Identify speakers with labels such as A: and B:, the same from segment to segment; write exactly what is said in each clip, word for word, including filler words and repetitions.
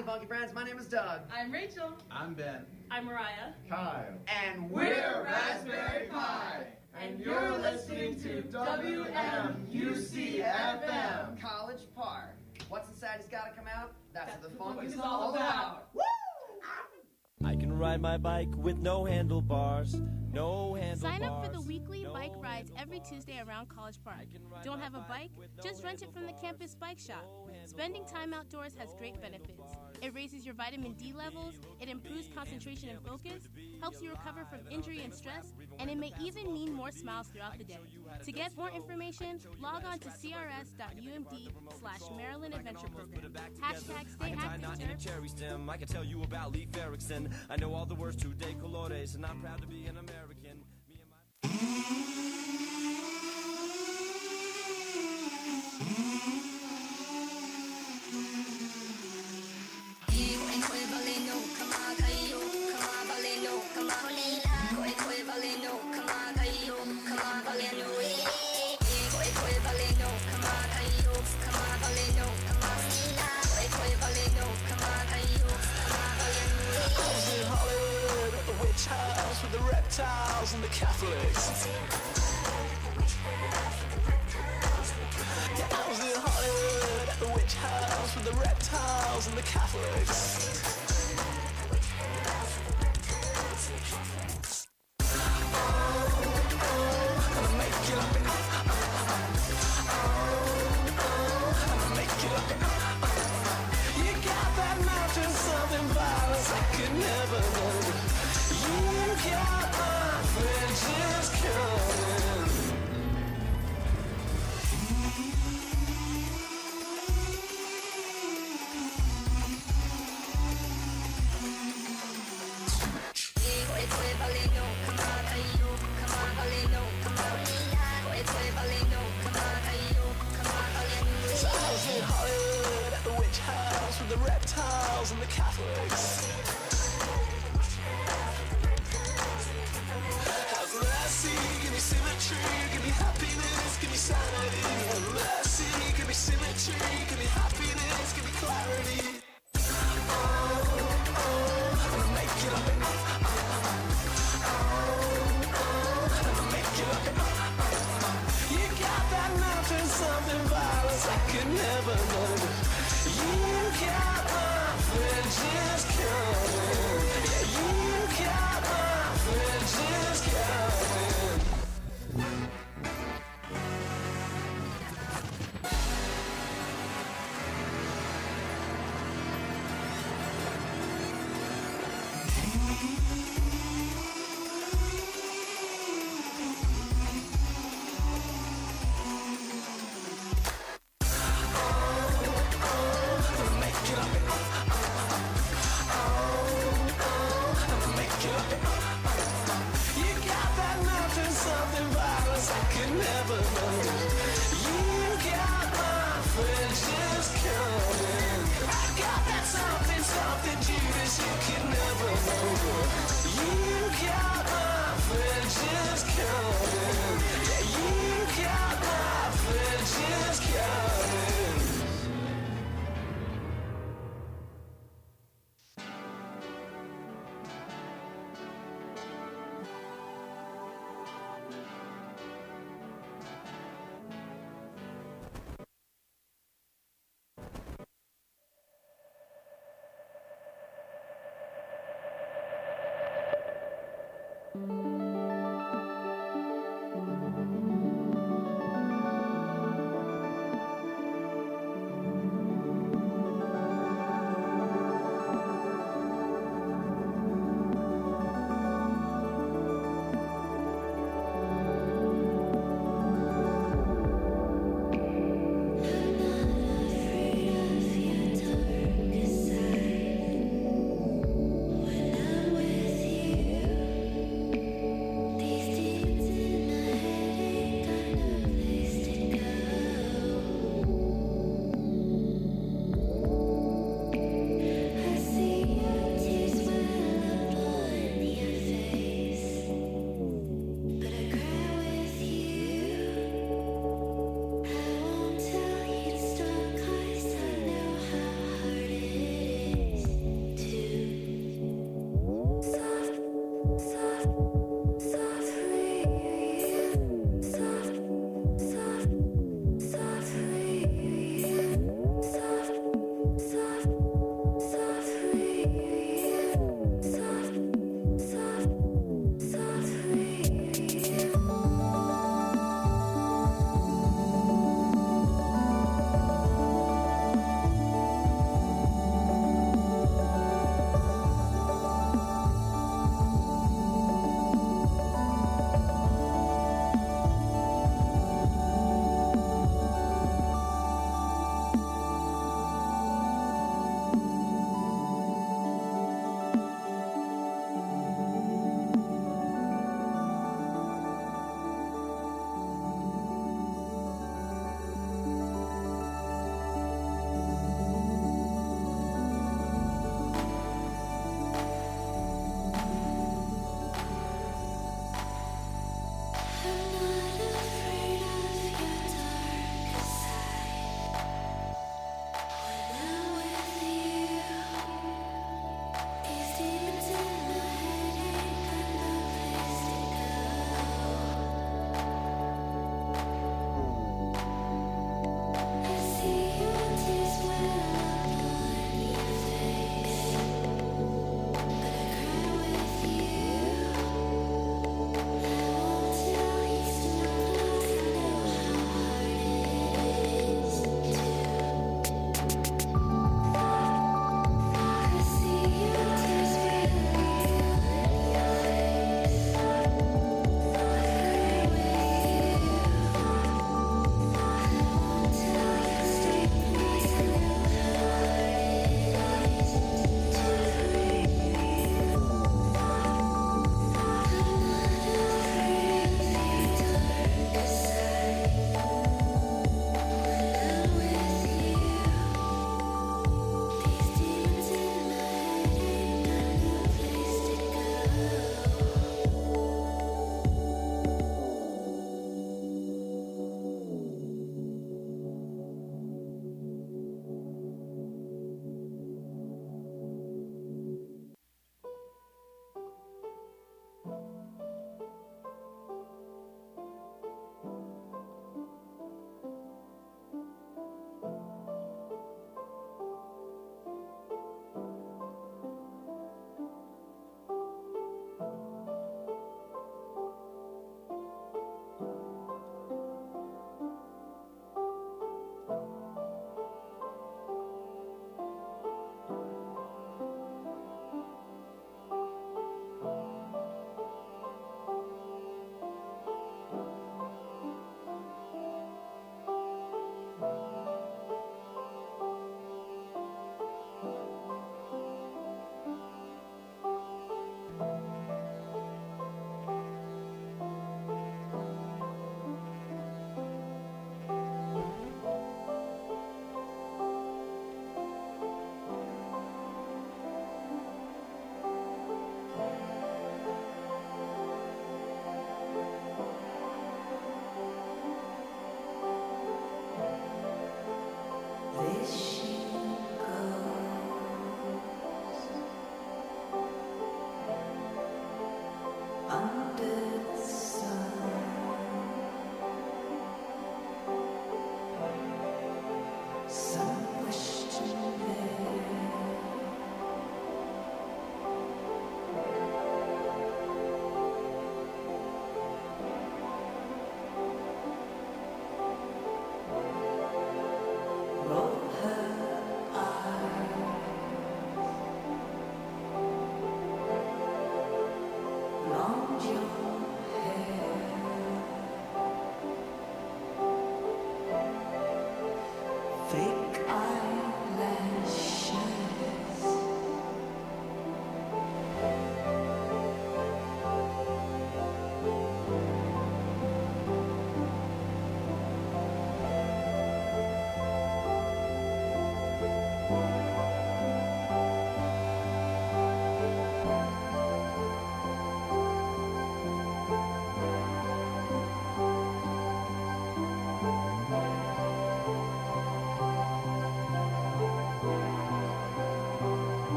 A: Howdy, Funky Friends. My name is Doug.
B: I'm Rachel.
C: I'm Ben.
B: I'm Mariah.
D: Kyle.
A: And
D: we're Raspberry Pi. And you're listening to W M U C F M.
A: College Park. What's Inside Has Gotta Come Out? That's,
B: That's
A: what the
B: what
A: funk
B: funk
A: is
B: is
A: all
B: all
A: about. Woo!
E: I can ride my bike with no handlebars, no handlebars.
F: Sign up for the weekly
E: no
F: bike rides every
E: handlebars.
F: Tuesday around College Park.
E: I can ride
F: Don't
E: my
F: have a bike?
E: with no
F: Just rent it from the
E: handlebars.
F: campus bike shop.
E: No
F: Spending time
E: handlebars.
F: outdoors has great
E: No
F: benefits.
E: handlebars.
F: It raises your vitamin D levels, it improves concentration and focus, helps you recover from injury and stress, and it may even mean more smiles throughout the day. To get more information, log on to crs.umd slash Maryland Adventure Program. Hashtag stay active,
E: Cherry stem. I can tell you about Leif Erikson. I know all the words to De Colores, and I'm proud to be an American. Me and my house with the reptiles and the Catholics. Yeah, I was in Hollywood at the witch house with the reptiles and the Catholics. The reptiles and the Catholics. Have mercy, give me symmetry, give me happiness, give me sanity. Have mercy, give me symmetry, give me happiness, give me clarity. Oh, oh, I'm gonna make it up. Oh, oh, I'm gonna make it up. You got that mountain, something violence I could never know. You got my fridges coming. Yeah, you got my fridges coming.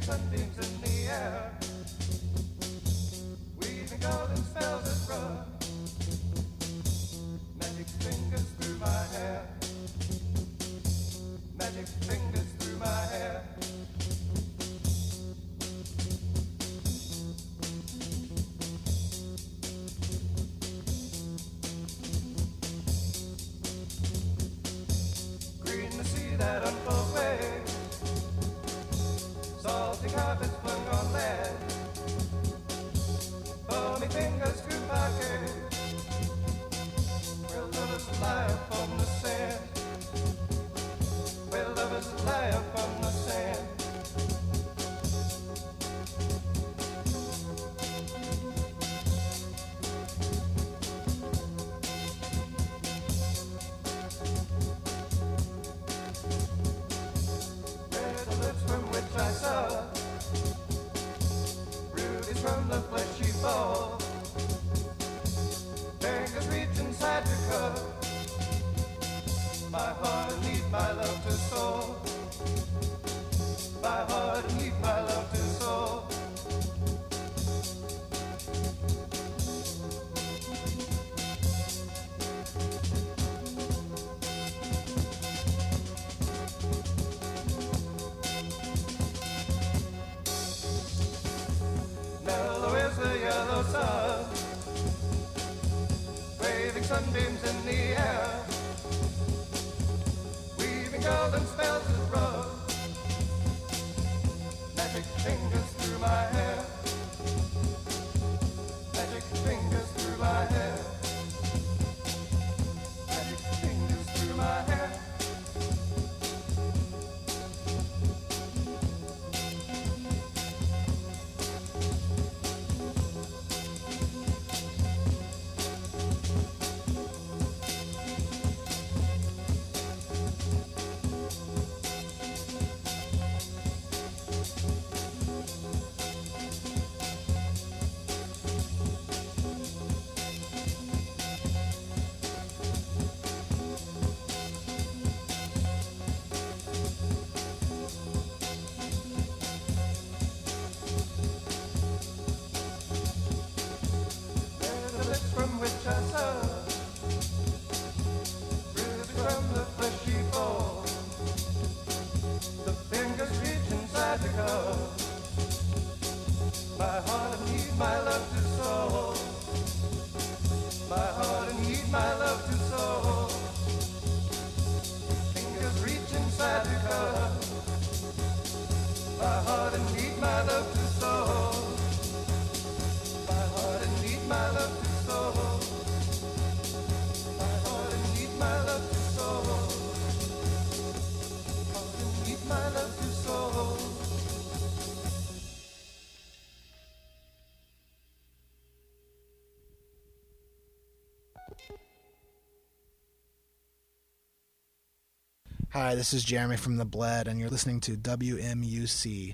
B: sunbeams in the air, weaving golden spells that run, magic fingers through my hair, magic fingers through my hair. Green the sea that unfolds waves, salty carpets flung on lead, foamy fingers through my hair, where lovers lie upon the sand, where lovers lie upon the sand. Red the lips from which I saw, rubies from the fleshy ball, fingers reach inside to cup my heart and need my love to soul, my heart and need my love to soul. Mellow is the yellow sun, waving sunbeams in the air, weaving golden spells that run, magic fingers through my hair, magic fingers through my hair, magic fingers through my hair. There's the lips from which I saw, rubies from the fleshy ball, the fingers reach inside the cup, my heart and need my love to soul, my heart and need my love to soul, fingers reach inside the cup, my heart and need my love to soul, my heart and need my love to soul, my heart and need my love to soul, heart and need my love to soul.
C: Hi, this is Jeremy from The Bled, and you're listening to W M U C.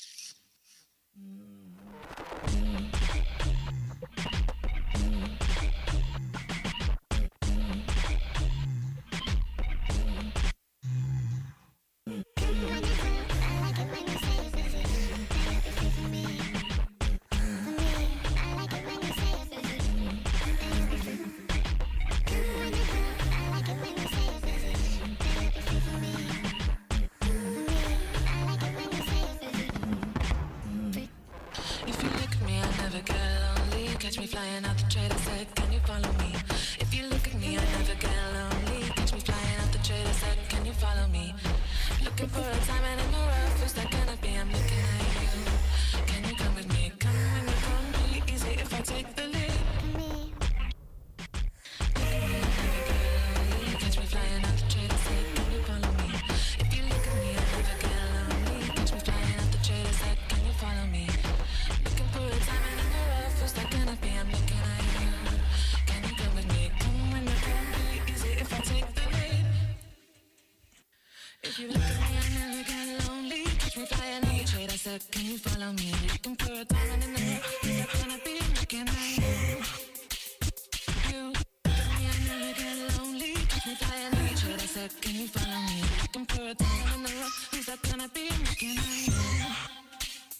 G: If you look at me, I never get lonely. Catch me flying out the trailer, said, can you follow me? If you look at me, I never get lonely. Catch me flying out the trailer, said, can you follow me? Looking for a diamond in the rough, who's that gonna be? I'm looking at you. Can you come with me? Come when you come, be easy if I take the lead. Look at me, I never get lonely. Catch me flying out the trailer, said, can you follow me? If you look at me, I never get lonely. Catch me flying out the trailer, said, can you follow me? Looking for a diamond in the rough, who's that gonna be? I'm looking at you. Can you come with me? Come when you come, be easy if I take the lead. If you look at me, I never get lonely. Catch me flying on the trade, I said, can you follow me? Looking for a diamond in the rough, who's that gonna be? I'm looking at you. You look at me, I never get lonely. Catch me flying on the trade, I said, can you follow me? Looking for a diamond in the rough, who's that gonna be? I'm looking at you.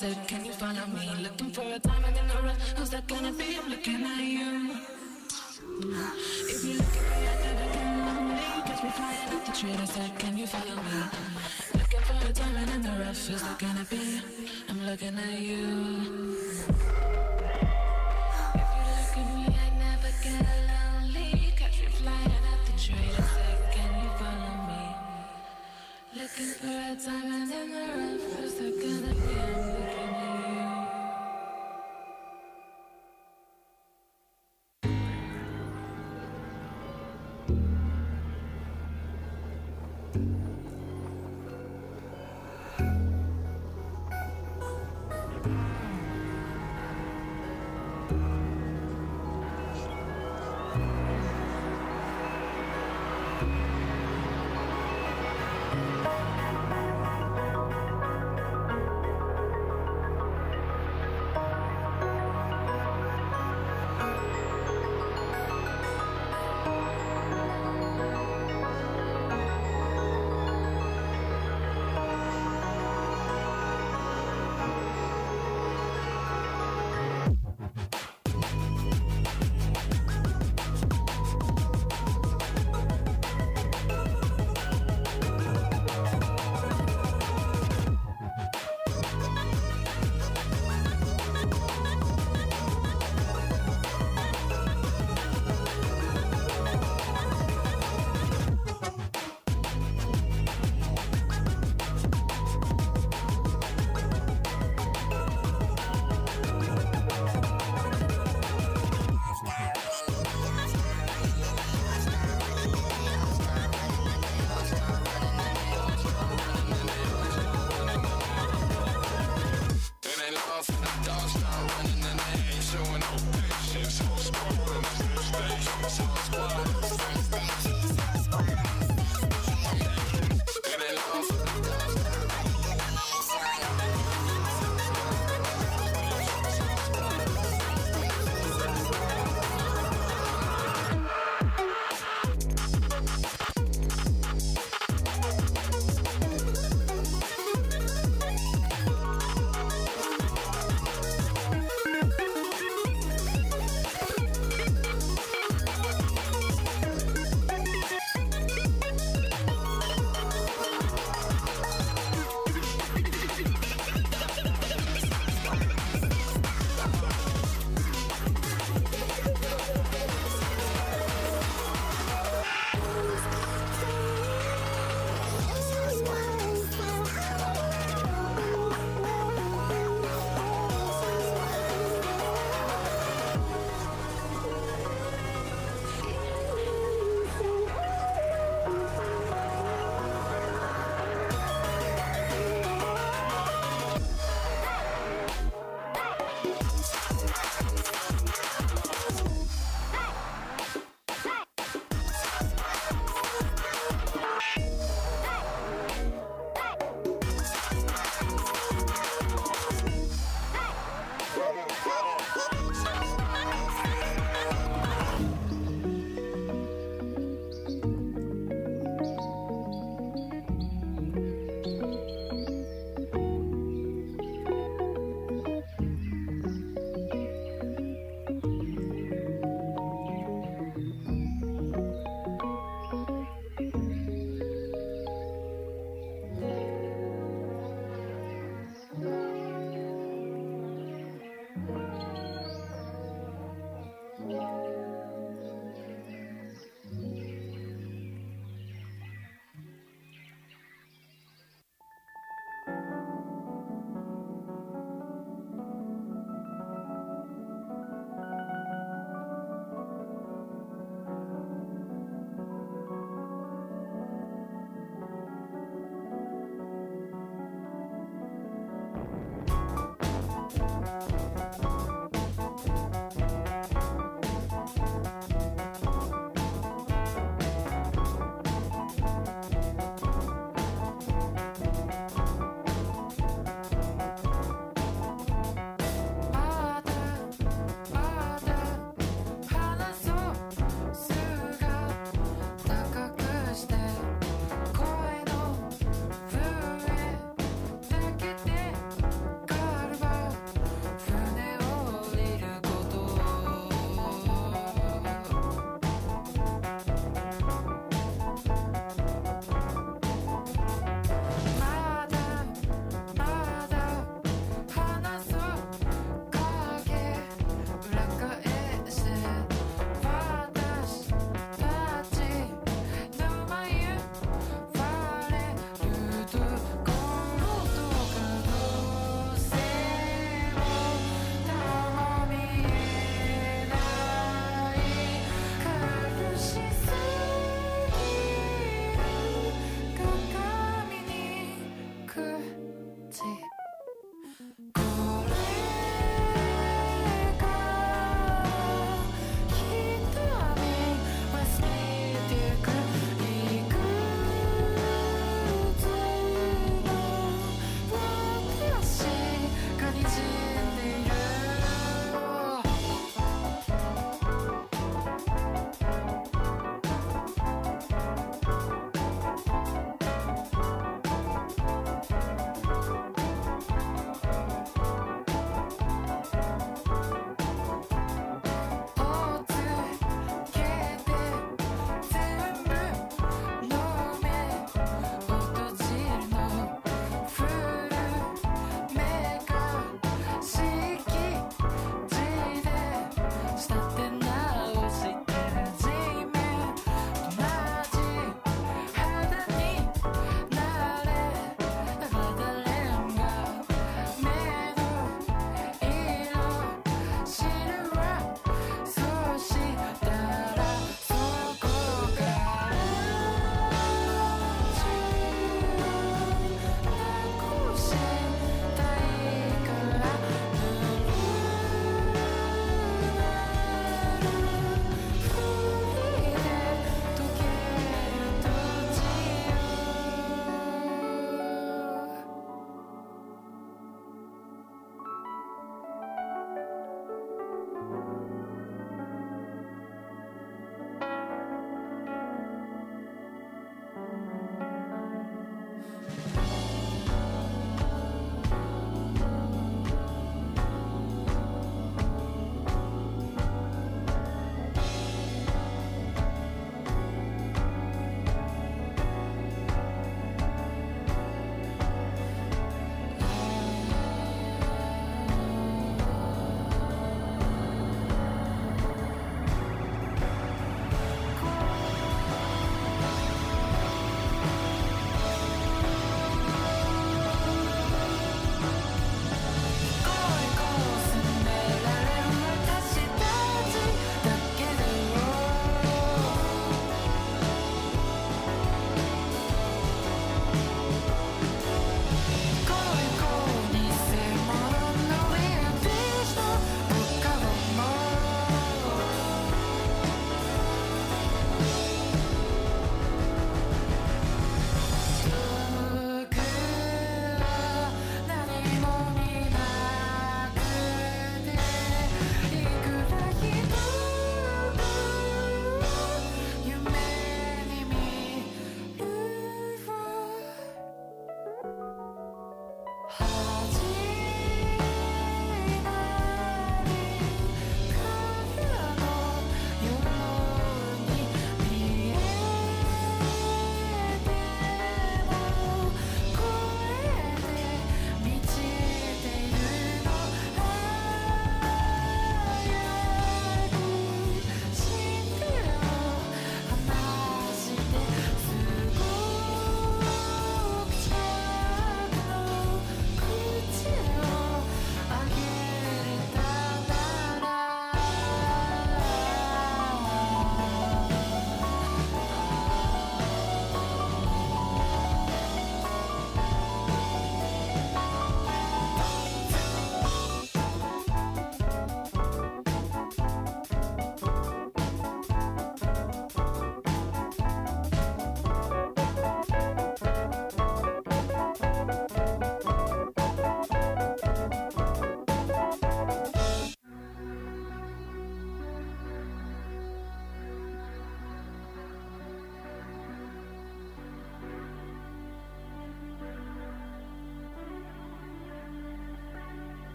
G: said, can you follow me? Looking for a diamond in the rough. Who's that gonna be? I'm looking at you. If you look at me, I never get lonely. Catch me flying at the tree. I said, can you follow me? Looking for a diamond in the rough. Who's that gonna be? I'm looking at you. If you look at me, I never get lonely. Catch me flying at the tree. I said, can you follow me? Looking for a diamond in the rough. Who's that gonna be? I'm looking at you.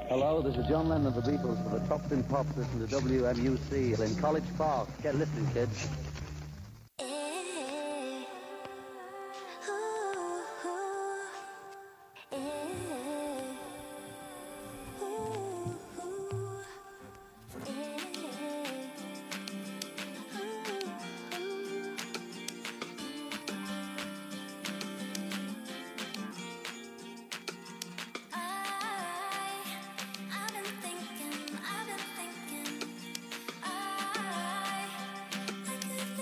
H: Hello, this is John Lennon of the Beatles for the Tops in Pops. Listen to W M U C in College Park. Get listening, kids.
I: I've been thinking, I, I could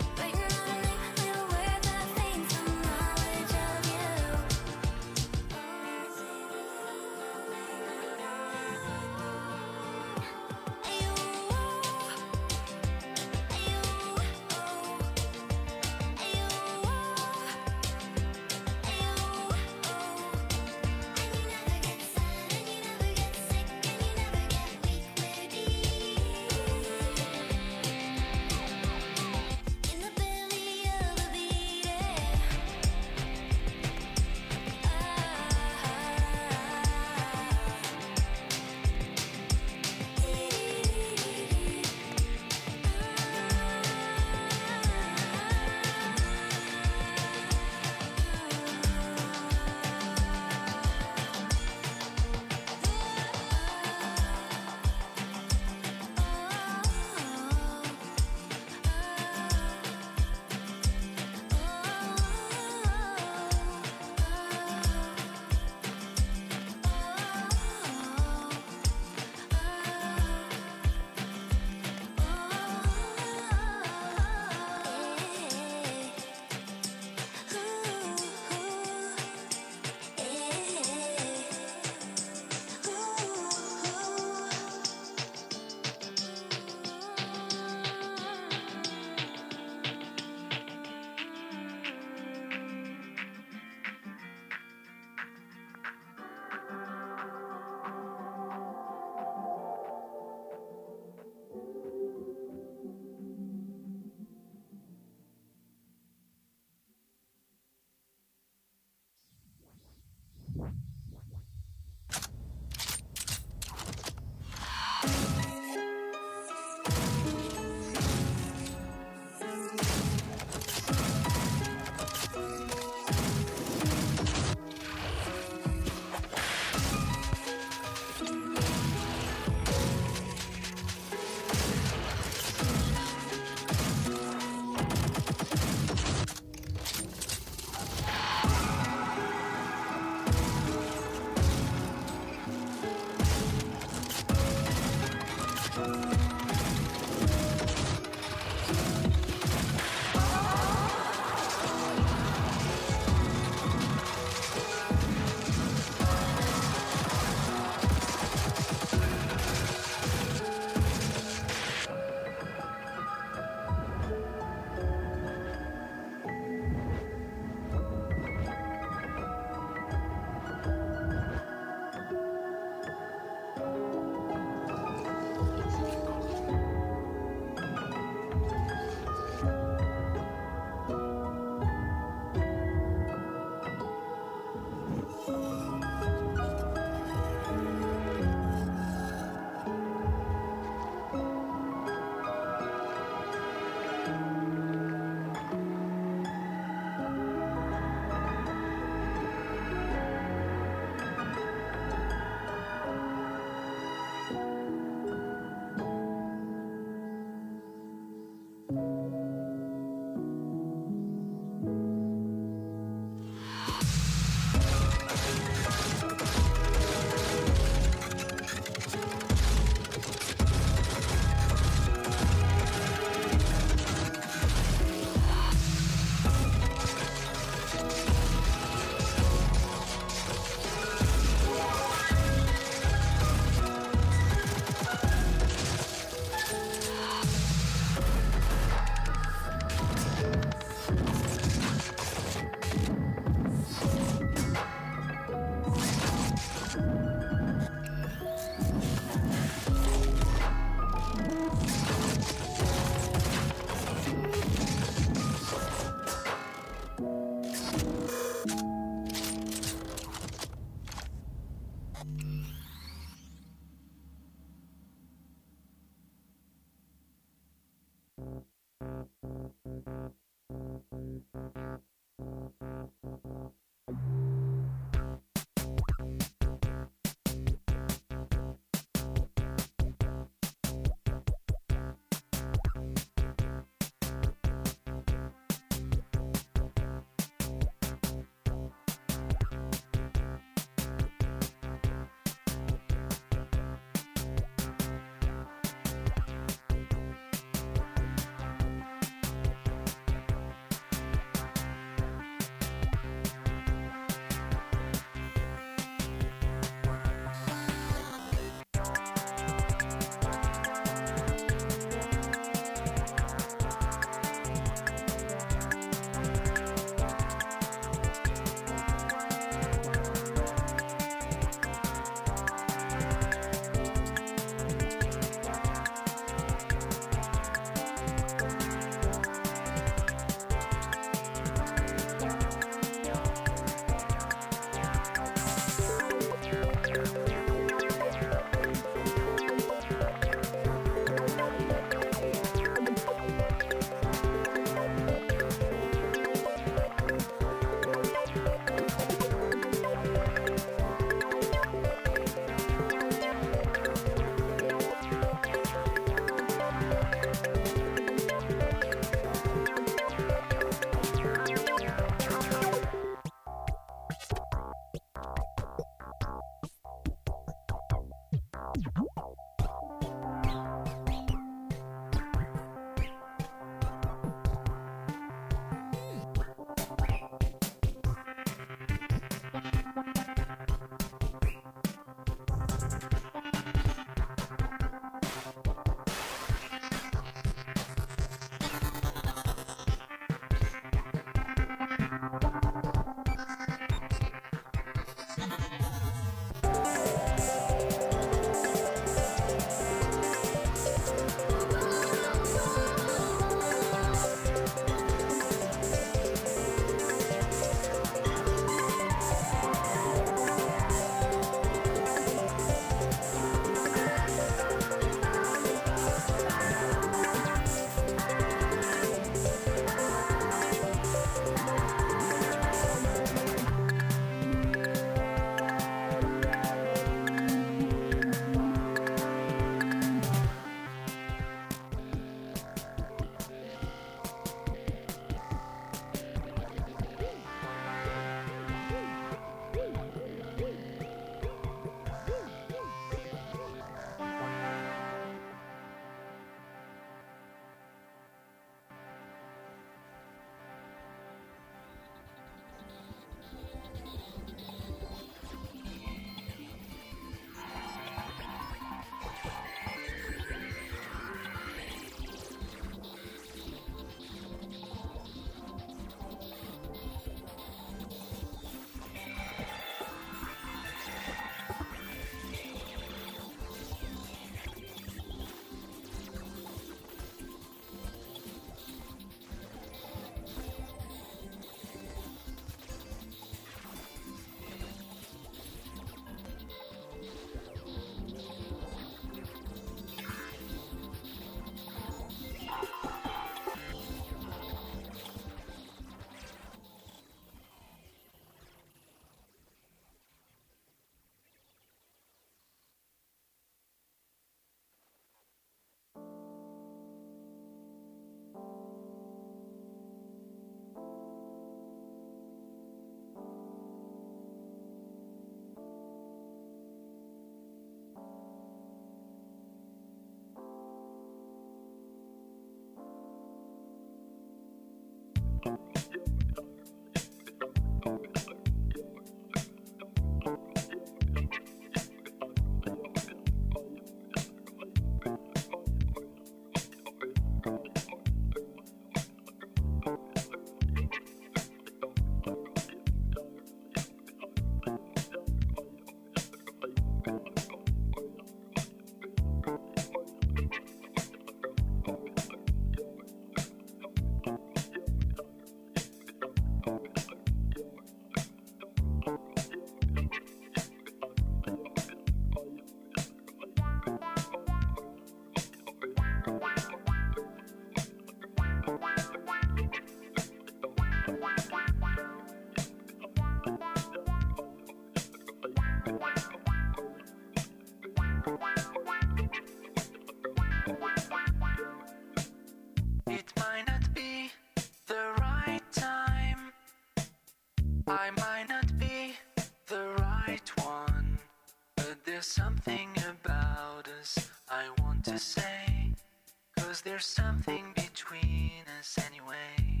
E: there's something about us I want to say, 'cause there's something between us anyway.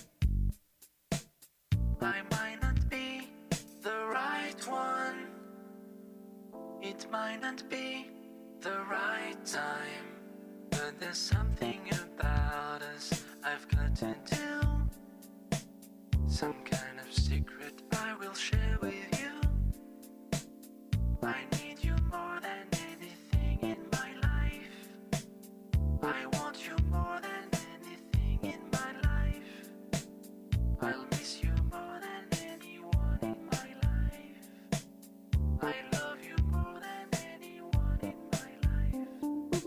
E: I might not be the right one, it might not be the right time, but there's something about us I've got to do, some kind of secret I will share with you. I need you more than anything in my life. I want you more than anything in my life. I'll miss you more than anyone in my life. I love you more than anyone in my life.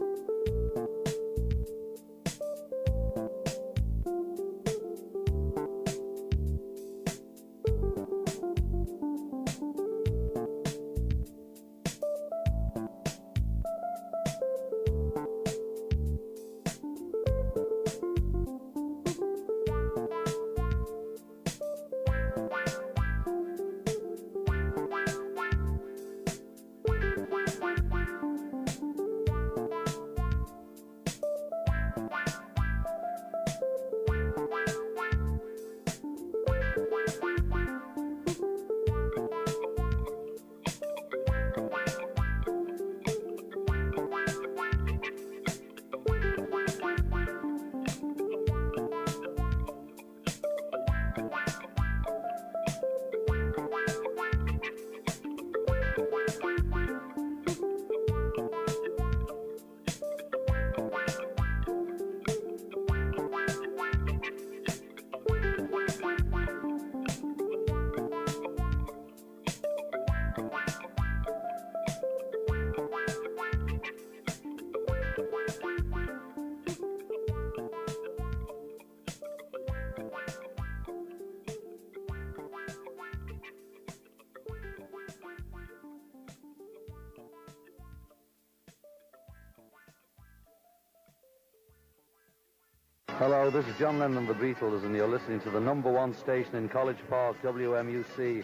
H: Hello, this is John Lennon and the Beatles, and you're listening to the number one station in College Park, W M U C.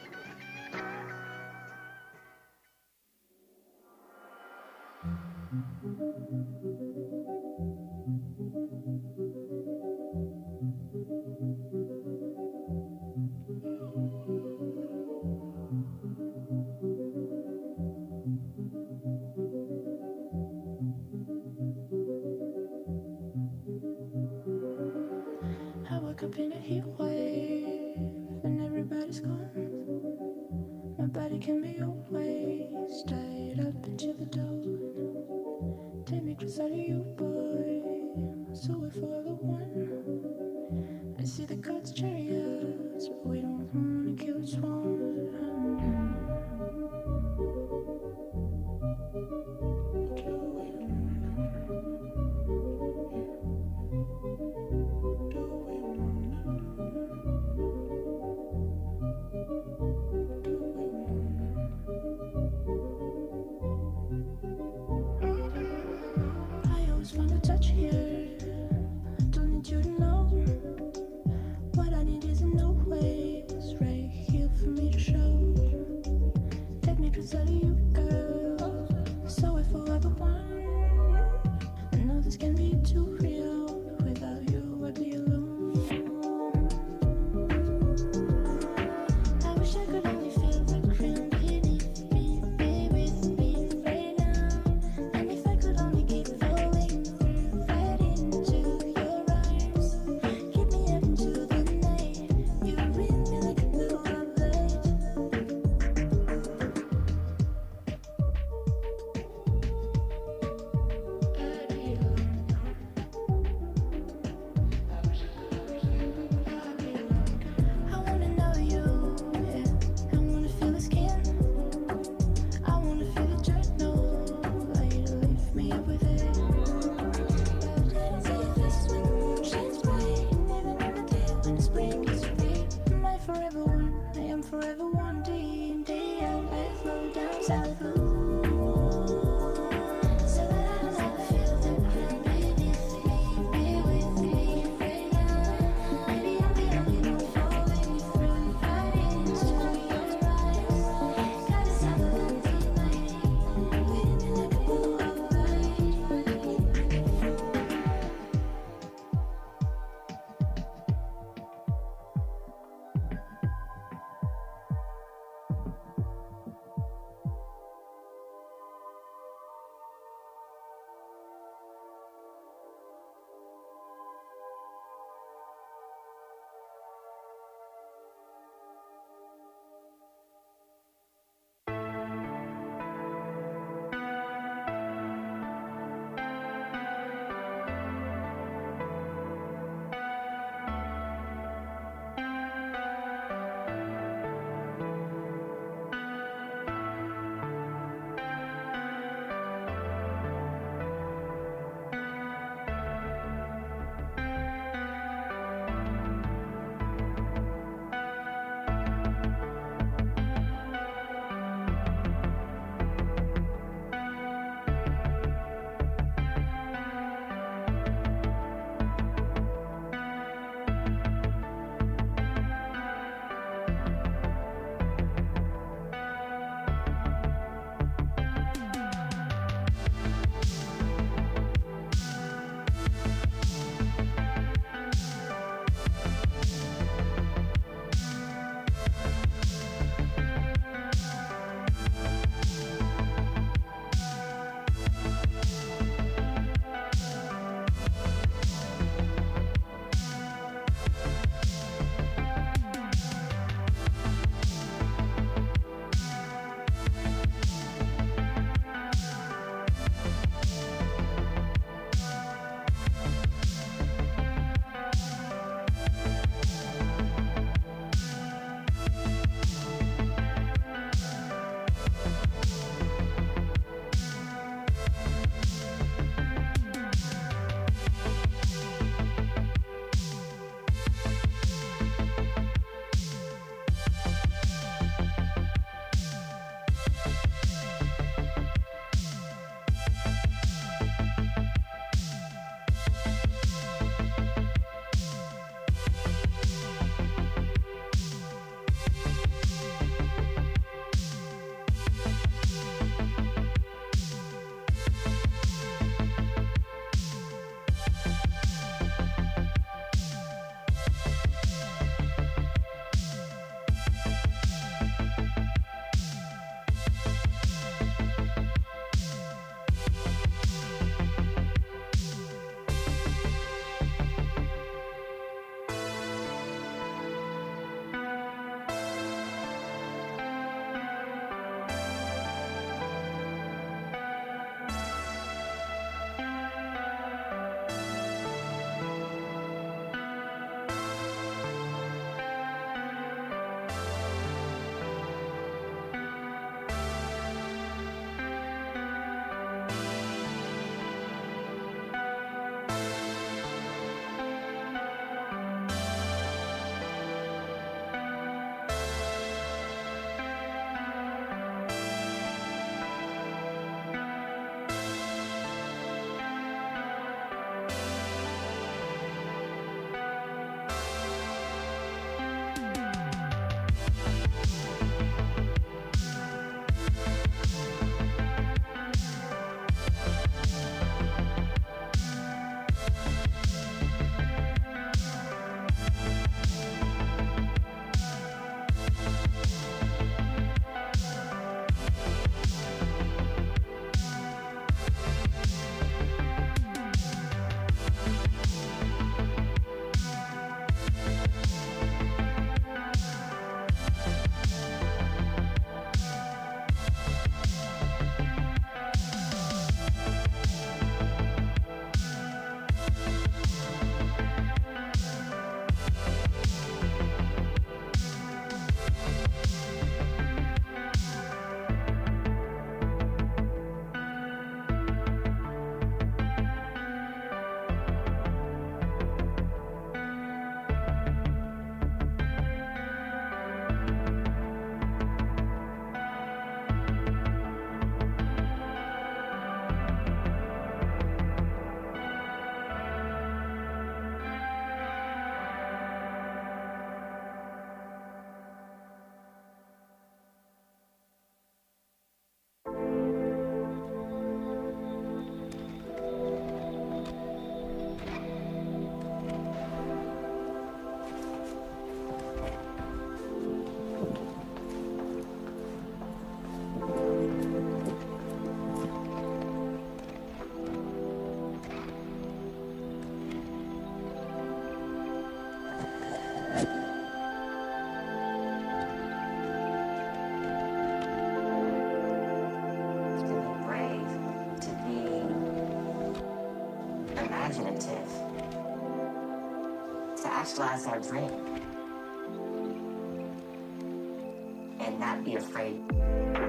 G: I woke up in a heat wave and everybody's gone. My body can be always straight up into the dawn. Take me closer to you, boy, so we're forever one. I see the gods' chariots, but we don't wanna kill each one.
I: imaginative, to actualize our dream, and not be afraid.